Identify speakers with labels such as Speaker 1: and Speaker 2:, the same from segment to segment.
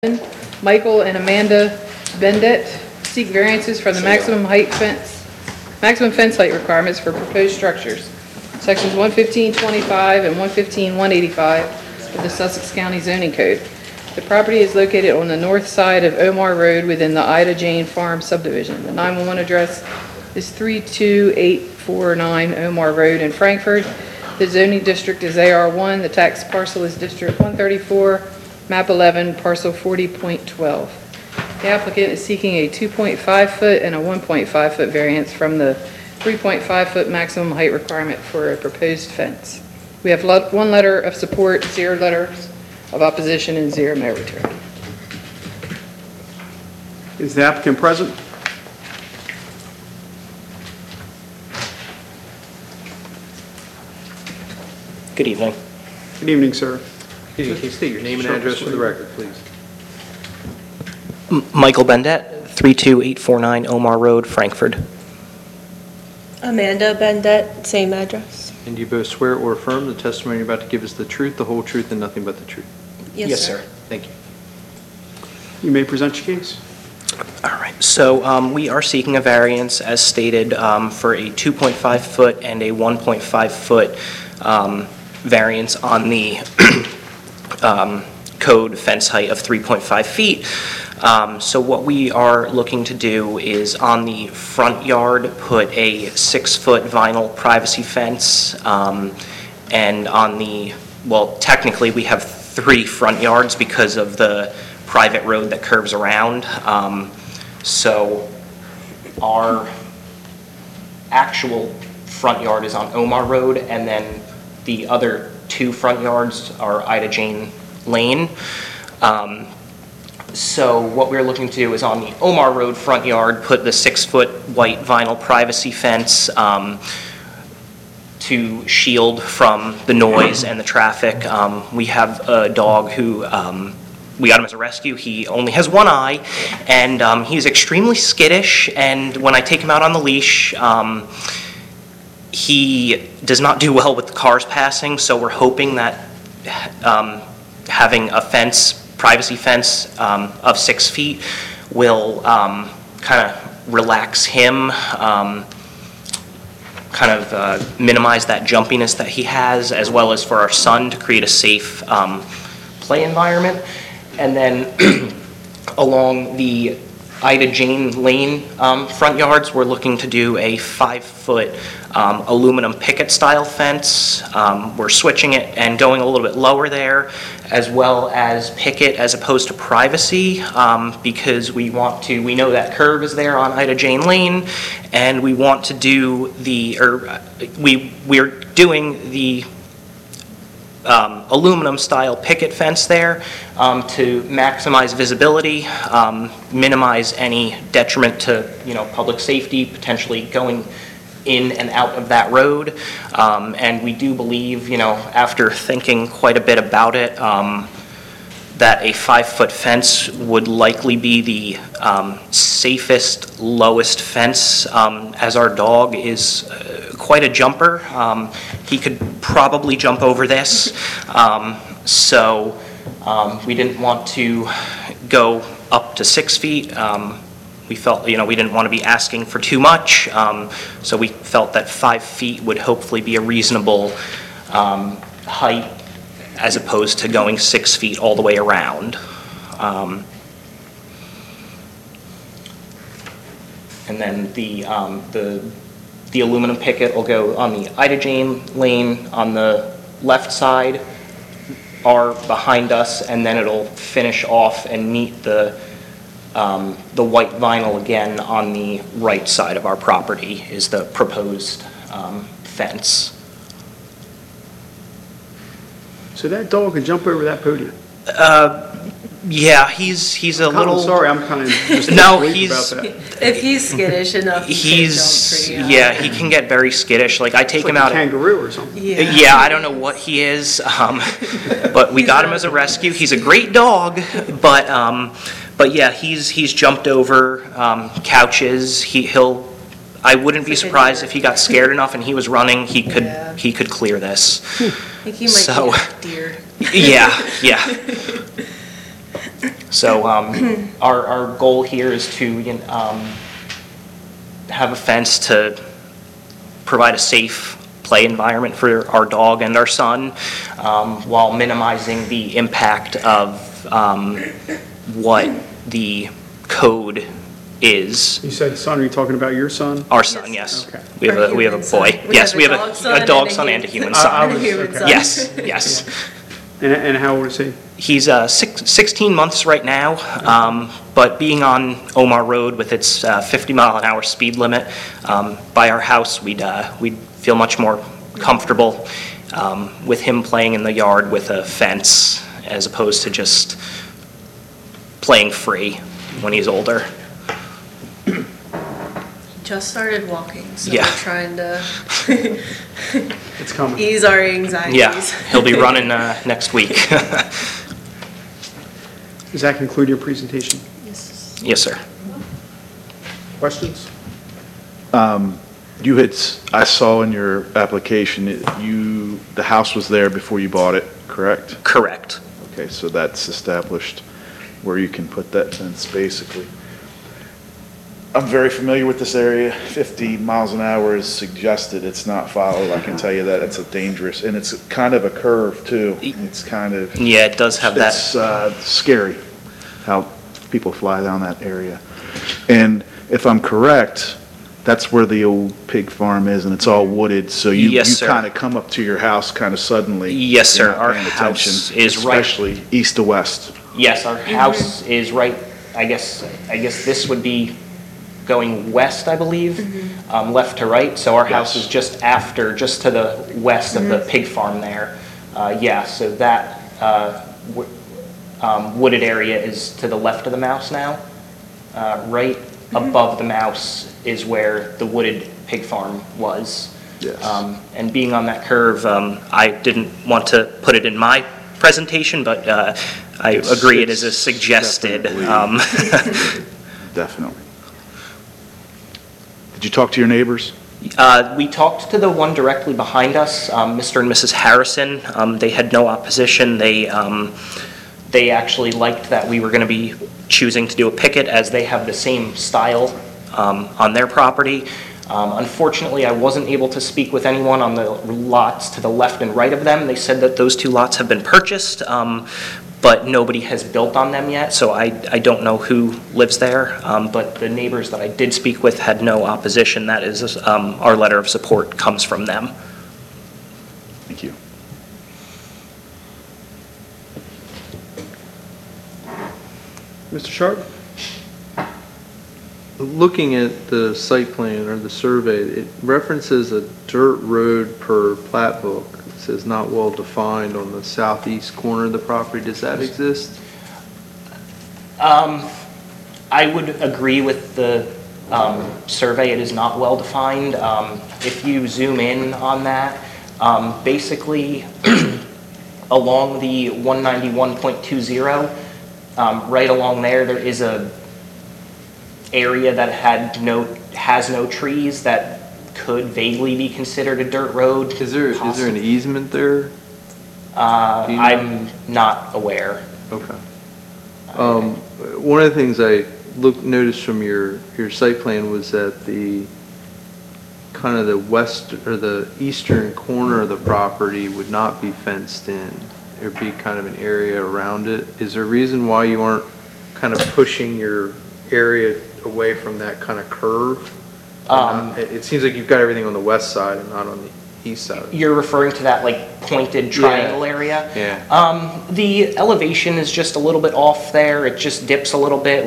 Speaker 1: Michael and Amanda Bendet seek variances from the maximum fence height requirements for proposed structures. Sections 115.25 and 115.185 of the Sussex County Zoning Code. The property is located on the north side of Omar Road within the Ida Jane Farm subdivision. The 911 address is 32849 Omar Road in Frankfort. The zoning district is AR1. The tax parcel is District 134. Map 11, parcel 40.12. The applicant is seeking a 2.5 foot and a 1.5 foot variance from the 3.5 foot maximum height requirement for a proposed fence. We have one letter of support, 0 letters of opposition, and 0 no return.
Speaker 2: Is the applicant present?
Speaker 3: Good evening.
Speaker 2: Good evening, sir.
Speaker 4: Can you state your name and address for the record, please?
Speaker 3: Michael Bendet, 32849 Omar Road, Frankfort.
Speaker 5: Amanda Bendet, same address.
Speaker 4: And do you both swear or affirm the testimony you're about to give is the truth, the whole truth, and nothing but the truth?
Speaker 3: Yes, sir.
Speaker 4: Thank you.
Speaker 2: You may present your case.
Speaker 3: All right. So we are seeking a variance, as stated, for a 2.5 foot and a 1.5 foot variance on the code fence height of 3.5 feet. So what we are looking to do is on the front yard put a 6-foot vinyl privacy fence, and on the, well, technically we have 3 front yards because of the private road that curves around. So our actual front yard is on Omar Road, and then the other 2 front yards are Ida Jane Lane. So what we're looking to do is on the Omar Road front yard, put the 6-foot white vinyl privacy fence to shield from the noise and the traffic. We have a dog who, we got him as a rescue. He only has one eye, and he's extremely skittish, and when I take him out on the leash, he does not do well with the cars passing, so we're hoping that having a fence, privacy fence of 6 feet will kind of relax him, minimize that jumpiness that he has, as well as for our son to create a safe play environment. And then along the Ida Jane Lane front yards, we're looking to do a 5-foot aluminum picket style fence. We're switching it and going a little bit lower there, as well as picket as opposed to privacy, because we know that curve is there on Ida Jane Lane, and we want to do we're doing the aluminum style picket fence there to maximize visibility, minimize any detriment to public safety, potentially going in and out of that road. And we do believe, after thinking quite a bit about it, that a 5-foot fence would likely be the safest, lowest fence, as our dog is quite a jumper. He could probably jump over this, so we didn't want to go up to 6 feet. We felt, we didn't want to be asking for too much, so we felt that 5 feet would hopefully be a reasonable height, as opposed to going 6 feet all the way around. And then the aluminum picket will go on the Ida Jane Lane on the left side, or behind us, and then it'll finish off and meet the white vinyl again on the right side of our property is the proposed fence.
Speaker 2: So that dog can jump over that podium?
Speaker 3: Yeah, he's a little.
Speaker 2: Sorry, I'm kind of just
Speaker 3: no,
Speaker 2: about
Speaker 3: he's.
Speaker 2: that.
Speaker 5: If he's skittish enough, he can jump pretty high.
Speaker 3: Yeah, he can get very skittish. Like I take
Speaker 2: It's
Speaker 3: him
Speaker 2: like
Speaker 3: out.
Speaker 2: a kangaroo or something.
Speaker 3: Yeah, I don't know what he is, but we got him as a rescue. He's a great dog, but yeah, he's jumped over couches. I wouldn't be surprised if he got scared enough and he was running. He could clear this.
Speaker 5: I think he might be a deer.
Speaker 3: Yeah. So our goal here is to have a fence to provide a safe play environment for our dog and our son, while minimizing the impact of what the code is.
Speaker 2: You said son, are you talking about your son?
Speaker 3: Our son, yes.
Speaker 2: Okay.
Speaker 3: We have
Speaker 5: Our
Speaker 3: a
Speaker 5: human
Speaker 3: boy.
Speaker 5: son. We
Speaker 3: Yes,
Speaker 5: have
Speaker 3: we
Speaker 5: a
Speaker 3: have
Speaker 5: dog son
Speaker 3: a dog
Speaker 5: and a
Speaker 3: son and a
Speaker 5: human
Speaker 3: human
Speaker 2: son.
Speaker 3: son.
Speaker 2: I was-
Speaker 5: Human
Speaker 2: okay.
Speaker 5: son.
Speaker 3: Yes, yes.
Speaker 2: And how old is he?
Speaker 3: He's 16 months right now, but being on Omar Road with its 50-mile-an-hour speed limit by our house, we'd feel much more comfortable with him playing in the yard with a fence as opposed to just playing free when he's older.
Speaker 5: Just started walking, so
Speaker 3: Yeah.
Speaker 5: we're trying to
Speaker 2: It's coming.
Speaker 5: ease our anxieties.
Speaker 3: Yeah, he'll be running next week.
Speaker 2: Does that conclude your presentation?
Speaker 3: Yes, sir.
Speaker 2: Questions?
Speaker 6: You had, I saw in your application, the house was there before you bought it, correct?
Speaker 3: Correct.
Speaker 6: Okay, so that's established where you can put that fence, basically. I'm very familiar with this area. 50 miles an hour is suggested. It's not followed, I can tell you that. It's a dangerous, and it's kind of a curve, too. It's kind of,
Speaker 3: Yeah, it does have that.
Speaker 6: it's scary how people fly down that area. And if I'm correct, that's where the old pig farm is, and it's all wooded, so you
Speaker 3: Yes, sir.
Speaker 6: kind of come up to your house kind of suddenly.
Speaker 3: Yes,
Speaker 6: You're
Speaker 3: sir.
Speaker 6: not
Speaker 3: Our
Speaker 6: paying
Speaker 3: house
Speaker 6: attention,
Speaker 3: is right-
Speaker 6: especially east to west.
Speaker 3: Yes, our house is right, I guess this would be going west, I believe, left to right. So our house
Speaker 6: Yes.
Speaker 3: is just to the west of the pig farm there. Yeah, so that wooded area is to the left of the mouse now. Right above the mouse is where the wooded pig farm was.
Speaker 6: Yes.
Speaker 3: And being on that curve, I didn't want to put it in my presentation, but I agree it is a
Speaker 6: It's
Speaker 3: suggested.
Speaker 6: definitely- Definitely. Did you talk to your neighbors?
Speaker 3: We talked to the one directly behind us, Mr. and Mrs. Harrison. They had no opposition. They actually liked that we were going to be choosing to do a picket, as they have the same style on their property. Unfortunately, I wasn't able to speak with anyone on the lots to the left and right of them. They said that those two lots have been purchased, but nobody has built on them yet, so I don't know who lives there. But the neighbors that I did speak with had no opposition. That is, our letter of support comes from them.
Speaker 6: Thank you.
Speaker 2: Mr. Sharp?
Speaker 4: Looking at the site plan or the survey, it references a dirt road per plat book. It says not well defined on the southeast corner of the property. Does that exist?
Speaker 3: I would agree with the survey. It is not well defined. If you zoom in on that, basically along the 191.20, right along there is a area that has no trees that could vaguely be considered a dirt road.
Speaker 4: Is there an easement there? Do you know?
Speaker 3: I'm not aware.
Speaker 4: Okay. One of the things I noticed from your site plan was that the kind of the west or the eastern corner of the property would not be fenced in. There'd be kind of an area around it. Is there a reason why you aren't kind of pushing your area away from that kind of curve? It seems like you've got everything on the west side and not on the east side.
Speaker 3: You're referring to that like pointed triangle area?
Speaker 4: Yeah.
Speaker 3: The elevation is just a little bit off there. It just dips a little bit.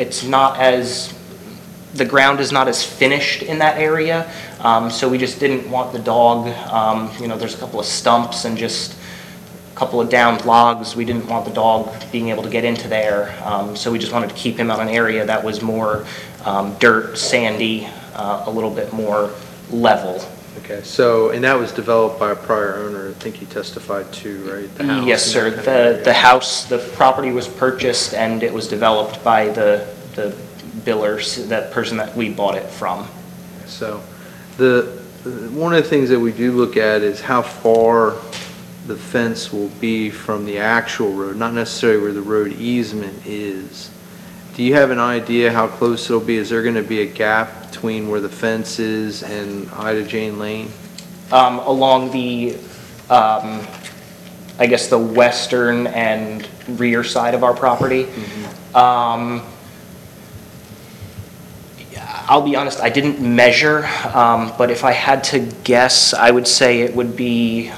Speaker 3: The ground is not as finished in that area. So we just didn't want the dog, there's a couple of stumps and just a couple of downed logs. We didn't want the dog being able to get into there. So we just wanted to keep him on an area that was more dirt, sandy, a little bit more level.
Speaker 4: Okay, and that was developed by a prior owner, I think you testified to, right? The house
Speaker 3: Yes,
Speaker 4: and
Speaker 3: sir.
Speaker 4: that kind of area.
Speaker 3: The house, the property was purchased and it was developed by the billers, that person that we bought it from.
Speaker 4: So one of the things that we do look at is how far the fence will be from the actual road, not necessarily where the road easement is. Do you have an idea how close it'll be? Is there going to be a gap between where the fence is and Ida Jane Lane?
Speaker 3: Along the, I guess, the western and rear side of our property. I'll be honest, I didn't measure, but if I had to guess, I would say it would be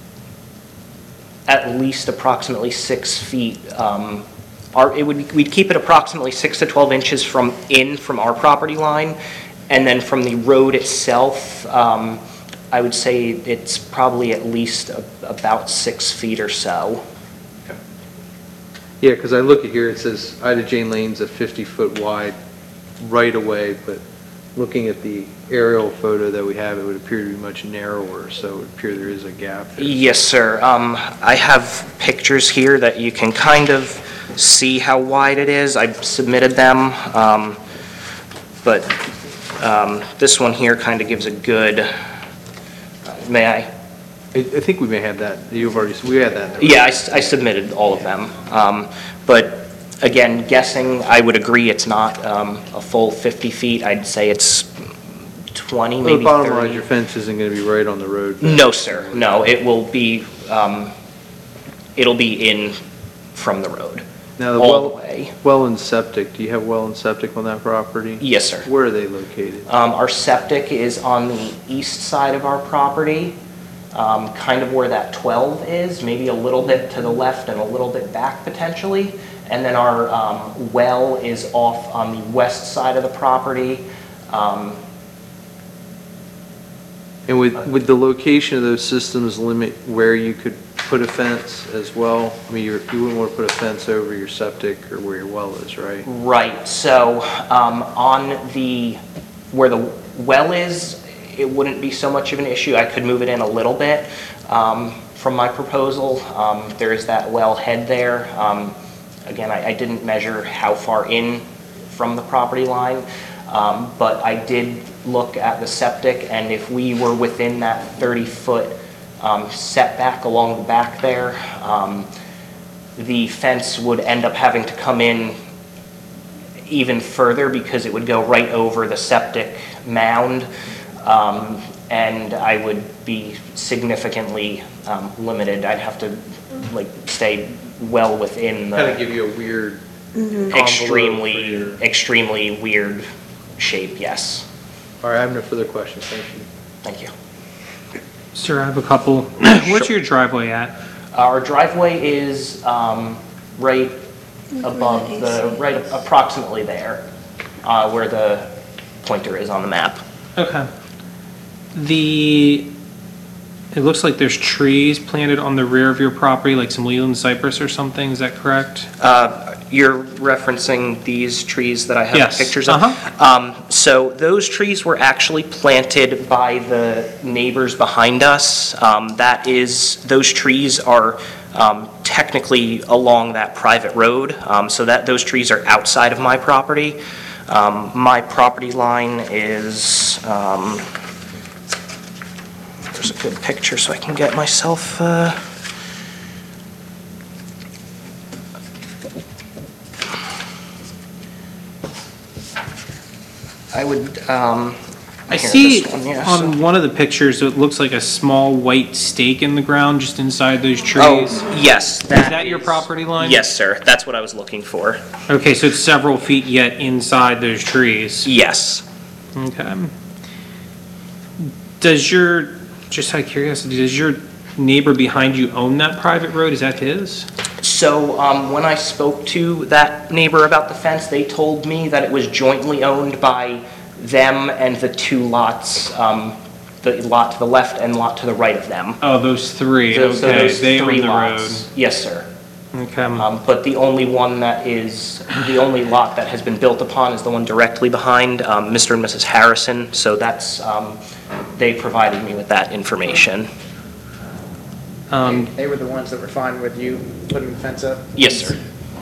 Speaker 3: at least approximately 6 feet. We'd keep it approximately 6 to 12 inches from our property line, and then from the road itself, I would say it's probably at least about 6 feet or so.
Speaker 4: Yeah, because I look at here, it says Ida Jane Lane's a 50-foot wide right-of-way, but looking at the aerial photo that we have, it would appear to be much narrower, so it would appear there is a gap there.
Speaker 3: Yes, sir. I have pictures here that you can kind of see how wide it is. I submitted them, but this one here kind of gives a good, may I?
Speaker 4: I think we may have that. We had that.
Speaker 3: Yeah, I submitted all of them. But again, guessing, I would agree it's not a full 50 feet. I'd say it's 20, maybe 30.
Speaker 4: The bottom line, your fence isn't going to be right on the road.
Speaker 3: No, sir. No, it will be, it'll be in from the road.
Speaker 4: Now, the
Speaker 3: all the way.
Speaker 4: Well and septic, do you have well and septic on that property?
Speaker 3: Yes, sir.
Speaker 4: Where are they located?
Speaker 3: Our septic is on the east side of our property, kind of where that 12 is, maybe a little bit to the left and a little bit back potentially. And then our well is off on the west side of the property.
Speaker 4: And would the location of those systems limit where you could put a fence as well? I mean, you wouldn't want to put a fence over your septic or where your well is, right?
Speaker 3: Right. So where the well is, it wouldn't be so much of an issue. I could move it in a little bit from my proposal. There is that well head there. Again, I didn't measure how far in from the property line, but I did look at the septic, and if we were within that 30-foot setback along the back there, the fence would end up having to come in even further because it would go right over the septic mound, and I would be significally limited. I'd have to stay well within the
Speaker 4: Kind of give you a weird
Speaker 3: extremely weird shape. Yes.
Speaker 4: All right, I have no further questions. Thank you.
Speaker 3: Thank you.
Speaker 7: Sir, I have a couple. What's your driveway at?
Speaker 3: Our driveway is right above approximately there, where the pointer is on the map.
Speaker 7: Okay. It looks like there's trees planted on the rear of your property, like some Leland cypress or something, is that correct?
Speaker 3: You're referencing these trees that I have
Speaker 7: Yes.
Speaker 3: pictures of? So those trees were actually planted by the neighbors behind us. Those trees are technically along that private road, so those trees are outside of my property. My property line is, there's a good picture so I can get myself, I would,
Speaker 7: I
Speaker 3: here,
Speaker 7: see
Speaker 3: this one, yeah,
Speaker 7: on one of the pictures, it looks like a small white stake in the ground just inside those trees.
Speaker 3: Oh, yes.
Speaker 7: Is that your property line?
Speaker 3: Yes, sir. That's what I was looking for.
Speaker 7: Okay, so it's several feet yet inside those trees.
Speaker 3: Yes.
Speaker 7: Okay. Just out of curiosity, does your neighbor behind you own that private road? Is that his?
Speaker 3: So when I spoke to that neighbor about the fence, they told me that it was jointly owned by them and the two lots, the lot to the left and lot to the right of them.
Speaker 7: Oh, those three.
Speaker 3: So
Speaker 7: Okay,
Speaker 3: those
Speaker 7: they own
Speaker 3: three
Speaker 7: the
Speaker 3: lots. Yes, sir.
Speaker 7: road. Okay.
Speaker 3: But the only lot that has been built upon is the one directly behind Mr. and Mrs. Harrison. So that's, they provided me with that information.
Speaker 8: They were the ones that were fine with you putting the fence up?
Speaker 3: Yes, sir.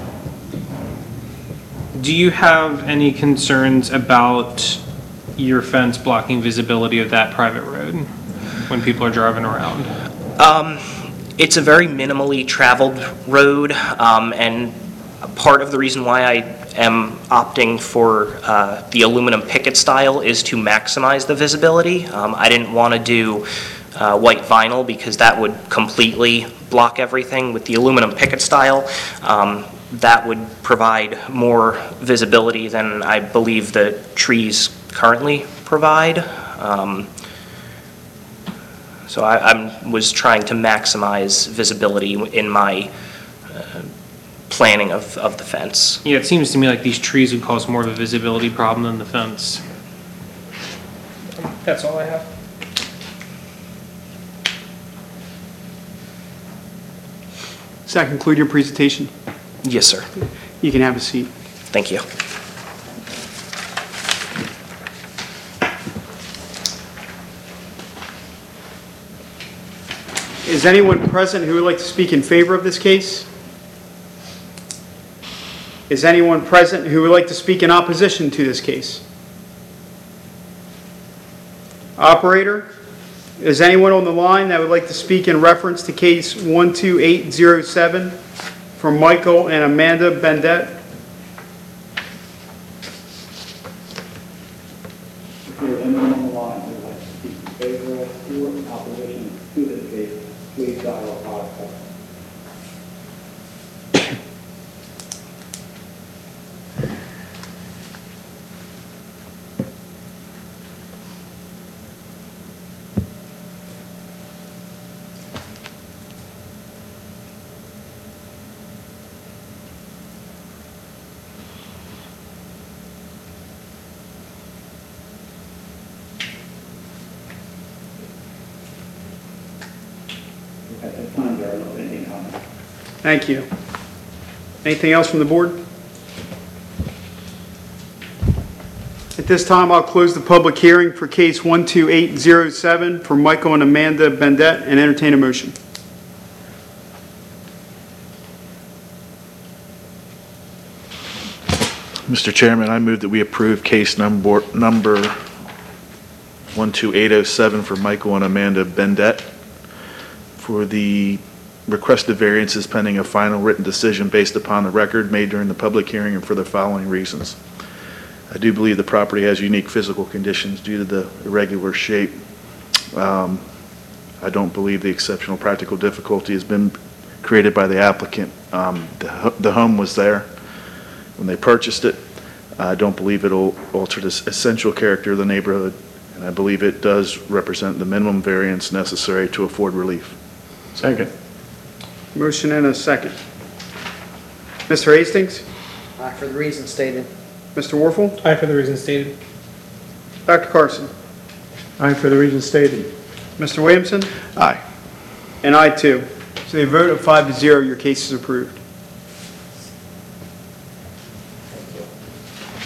Speaker 7: Do you have any concerns about your fence blocking visibility of that private road when people are driving around?
Speaker 3: It's a very minimally traveled road, and part of the reason why I am opting for the aluminum picket style is to maximize the visibility. I didn't want to do white vinyl because that would completely block everything. With the aluminum picket style, that would provide more visibility than I believe the trees currently provide. So I was trying to maximize visibility in my planning of the fence.
Speaker 7: Yeah, it seems to me like these trees would cause more of a visibility problem than the fence. That's all I have.
Speaker 2: Does that conclude your presentation?
Speaker 3: Yes, sir.
Speaker 2: You can have a seat.
Speaker 3: Thank you.
Speaker 2: Is anyone present who would like to speak in favor of this case? Is anyone present who would like to speak in opposition to this case? Operator, is anyone on the line that would like to speak in reference to case 12807 from Michael and Amanda Bendett?
Speaker 9: If there is anyone on the line who would like to speak in favor of or in opposition to this case, please dial *5. At this time, there are no pending comments.
Speaker 2: Thank you. Anything else from the board? At this time, I'll close the public hearing for case 12807 for Michael and Amanda Bendett and entertain a motion.
Speaker 6: Mr. Chairman, I move that we approve case number 12807 for Michael and Amanda Bendett for the requested variances pending a final written decision based upon the record made during the public hearing and for the following reasons. I do believe the property has unique physical conditions due to the irregular shape. I don't believe the exceptional practical difficulty has been created by the applicant. The home was there when they purchased it. I don't believe it'll alter the essential character of the neighborhood, and I believe it does represent the minimum variance necessary to afford relief.
Speaker 2: Second. Motion and a second. Mr. Hastings?
Speaker 8: For the reasons stated.
Speaker 2: Mr. Warfel?
Speaker 7: Aye for the reasons stated.
Speaker 2: Dr. Carson? Aye for the reasons stated. Mr. Williamson?
Speaker 6: Aye.
Speaker 2: And I too. So a vote of 5-0, your case is approved.